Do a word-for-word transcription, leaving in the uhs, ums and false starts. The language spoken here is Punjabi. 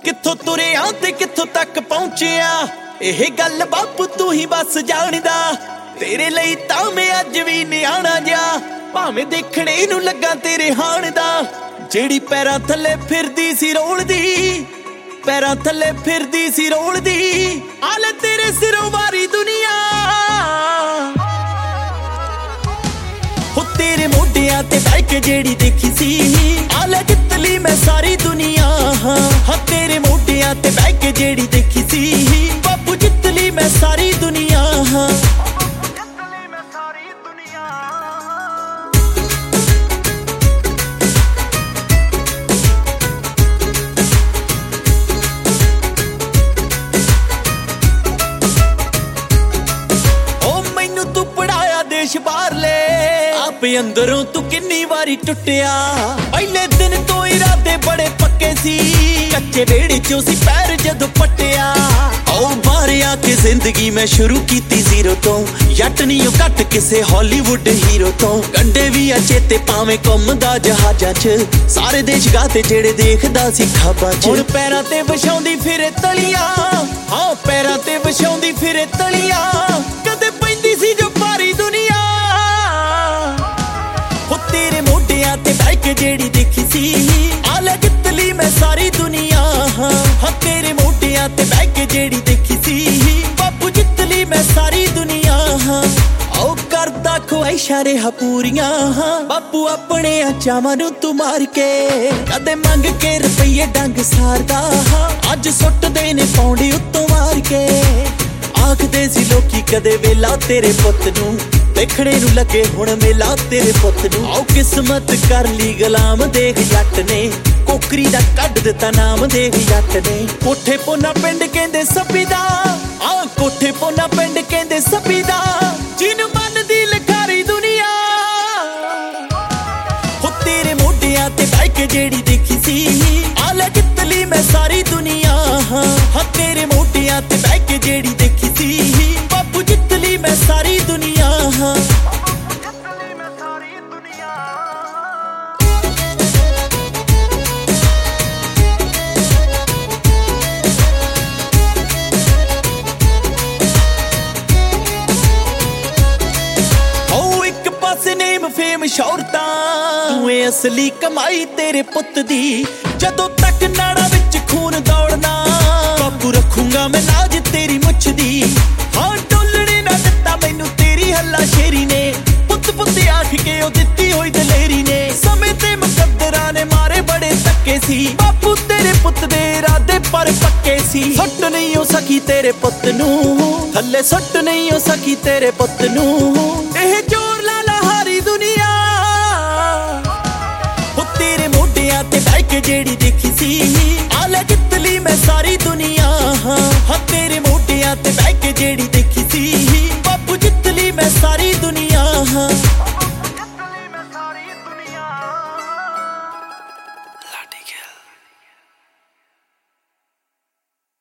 ਕਿੱਥੋਂ ਤੁਰਿਆ ਤੇ ਕਿੱਥੋਂ ਤੱਕ ਪਹੁੰਚਿਆ, ਇਹ ਗੱਲ ਬਾਪੂ ਤੂੰ ਹੀ ਬਸ ਜਾਣਦਾ। ਤੇਰੇ ਲਈ ਤਾਂ ਮੈਂ ਅੱਜ ਵੀ ਨਿਆਣਾ ਜਾ, ਭਾਵੇਂ ਦੇਖਣੇ ਨੂੰ ਲੱਗਾ ਤੇਰੇ ਹਾਣ ਦਾ। ਜਿਹੜੀ ਪੈਰਾਂ ਥੱਲੇ ਫਿਰਦੀ ਸੀ ਰੋਲਦੀ, ਪੈਰਾਂ ਥੱਲੇ ਫਿਰਦੀ ਸੀ ਰੋਲਦੀ, ਆਲੇ ਤੇਰੇ ਸਿਰੋਂ ਵਾਰੀ ਦੁਨੀਆ। ਹੋ ਤੇਰੇ ਮੋਢਿਆਂ ਤੇ ਬਹਿ ਕੇ ਜਿਹੜੀ ਦੇਖੀ ਸੀ, ਆਲੇ ਜਿੱਤ ਲਈ ਮੈਂ ਸਾਰੀ ਦੁਨੀਆ। ਹਾਂ ਤੇਰੇ ਮੋਢਿਆਂ ਤੇ ਬਹਿ ਕੇ ਜਿਹੜੀ ਦੇਖੀ ਸੀ, ਬਾਪੂ ਜਿੱਤ ਲਈ ਮੈਂ ਸਾਰੀ ਦੁਨੀਆ। ਦੇਸ਼ ਬਾਹਰਲੇ ਆਪ ਅੰਦਰੋਂ ਤੂੰ ਕਿੰਨੀ ਵਾਰੀ ਟੁੱਟਿਆ। ਪਹਿਲੇ ਦਿਨ ਤੋਂ ਇਰਾਦੇ ਬੜੇ ਪੱਕੇ ਸੀ, ਕੱਚੇ ਵਿਹੜੇ ਚੋਂ ਸੀ ਪੈਰ ਜਦੋਂ ਪੱਟਿਆ। ਓ ਬਾਹਰ ਆ ਕੇ ਜ਼ਿੰਦਗੀ ਮੈਂ ਸ਼ੁਰੂ ਕੀਤੀ ਜ਼ੀਰੋ ਤੋਂ, ਜੱਟ ਨਹੀਂ ਓ ਘੱਟ ਕਿਸੇ ਹਾਲੀਵੁੱਡ ਹੀਰੋ ਤੋਂ। ਕੰਡੇ ਵੀ ਆ ਚੇਤੇ ਭਾਵੇਂ ਘੁੰਮਦਾ ਜਹਾਜ਼ਾਂ 'ਚ, ਸਾਰੇ ਦੇਸ਼ ਗਾਤੇ ਜਿਹੜੇ ਦੇਖਦਾ ਸੀ ਖਾਬਾਂ 'ਚ। ਹੁਣ ਪੈਰਾਂ ਤੇ ਵਿਛਾਉਂਦੀ ਫਿਰੇ ਤਲੀਆਂ, ਹਾਂ ਪੈਰਾਂ ਤੇ ਵਿਛਾਉਂਦੀ ਫਿਰੇ ਤਲੀਆਂ, ਕਦੇ ਪੈਂਦੀ ਸੀ ਜੋ ਭਾਰੀ ਦੁਨੀਆ। ਹੋ ਤੇਰੇ ਮੋਢਿਆਂ ਤੇ ਬਹਿ ਕੇ ਜਿਹੜੀ ਦੇਖੀ ਸੀ, ਆਲੇ ਜਿੱਤ ਲਈ ਮੈਂ ਸਾਰੀ ਦੁਨੀਆ। ਹਾਂ ਤੇਰੇ ਮੋਢਿਆਂ ਤੇ ਬਹਿ ਕੇ ਜਿਹੜੀ ਦੇਖੀ ਸੀ, ਬਾਪੂ ਜਿੱਤ ਲਈ ਮੈਂ ਸਾਰੀ ਦੁਨੀਆ। ਓ ਕਰਦਾ ਖੁਆਇਸ਼ਾਂ ਰਿਹਾ ਪੂਰੀਆਂ, ਬਾਪੂ ਆਪਣੇ ਚਾਵਾਂ ਨੂੰ ਤੂੰ ਮਾਰ ਕੇ, ਕਦੇ ਮੰਗ ਕੇ ਰੁਪਈਏ ਡੰਗ ਸਾਰਦਾ, ਅੱਜ ਸੁੱਟਦੇ ਨੇ ਪੌਂਡੇ ਉੱਤੋਂ ਮਾਰ ਕੇ। ਆਖਦੇ ਸੀ ਲੋਕੀ ਕਦੇ ਵੇਲਾ ਤੇਰੇ ਪੁੱਤ ਨੂੰ, ਦੇਖਣੇ ਨੂੰ ਲੱਗੇ ਹੁਣ ਮੇਲਾ ਤੇਰੇ ਪੁੱਤ ਨੂੰ। ਆਓ ਕਿਸਮਤ ਕਰ ਲਈ ਗੁਲਾਮ ਦੇਖ ਜੱਟ ਨੇ, ਕੋਕਰੀ ਦਾ ਕੱਢ ਦਿੱਤਾ ਨਾਮ ਦੇਖ ਜੱਟ ਨੇ। ਕੋਠੇ ਪੋਨਾ ਪਿੰਡ ਕਹਿੰਦੇ ਸੱਭੀ ਦਾ, ਆ ਕੋਠੇ ਪੋਨਾ ਪਿੰਡ ਕਹਿੰਦੇ ਸੱਭੀ ਦਾ, ਜਿਹਨੂੰ ਮੰਨਦੀ ਲਖਾਰੀ ਦੁਨੀਆ। ਹੋ ਤੇਰੇ ਮੋਢਿਆਂ ਤੇ ਬਹਿ ਕੇ ਜਿਹੜੀ ਦੇਖੀ ਸੀ, ਆਲੇ ਜਿੱਤ ਲਈ ਮੈਂ ਸਾਰੀ ਦੁਨੀਆ। ਹਾਂ ਤੇਰੇ ਮੋਢਿਆਂ ਤੇ ਬਹਿ ਕੇ ਜਿਹੜੀ ਦੇਖੀ ਸੀ, ਬਾਪੂ ਜਿੱਤ ਲਈ ਮੈਂ ਸਾਰੀ ਦੁਨੀਆ। ਹੋ ਇੱਕ ਪਾਸੇ ਨੇਮ ਫੇਮ ਸ਼ੌਹਰਤਾਂ, ਤੂੰ ਏ ਅਸਲੀ ਕਮਾਈ ਤੇਰੇ ਪੁੱਤ ਦੀ। ਜਦੋਂ ਤੱਕ ਨਾੜਾਂ ਵਿੱਚ ਖੂਨ ਦੌੜਨਾ, ਬਾਪੂ ਰੱਖੂੰਗਾ ਮੈਂ ਨਾਜ ਤੇਰੀ ਮੁੱਛ ਦੀ। ਹਾਂ ਡੋਲਣੇ ਨਾ ਦਿੱਤਾ ਮੈਨੂੰ ਤੇਰੀ ਹੱਲਾ ਸ਼ੇਰੀ ਨੇ, ਪੁੱਤ ਪੁੱਤ ਆਖ ਕੇ ਉਹ ਦਿੱਤੀ ਹੋਈ ਦਲੇਰੀ ਨੇ। ਸਮੇਂ ਤੇ ਮੁਕੱਦਰਾਂ ਨੇ ਮਾਰੇ ਬੜੇ ਧੱਕੇ ਸੀ, ਬਾਪੂ ਤੇਰੇ ਪੁੱਤ ਦੇ ਇਰਾਦੇ ਪਰ ਪੱਕੇ ਸੀ। ਸੁੱਟ ਨਹੀਂ ਹੋ ਸਕੀ ਤੇਰੇ ਪੁੱਤ ਨੂੰ ਥੱਲੇ, ਸੁੱਟ ਨਹੀਂ ਹੋ ਸਕੀ ਤੇਰੇ ਪੁੱਤ ਨੂੰ।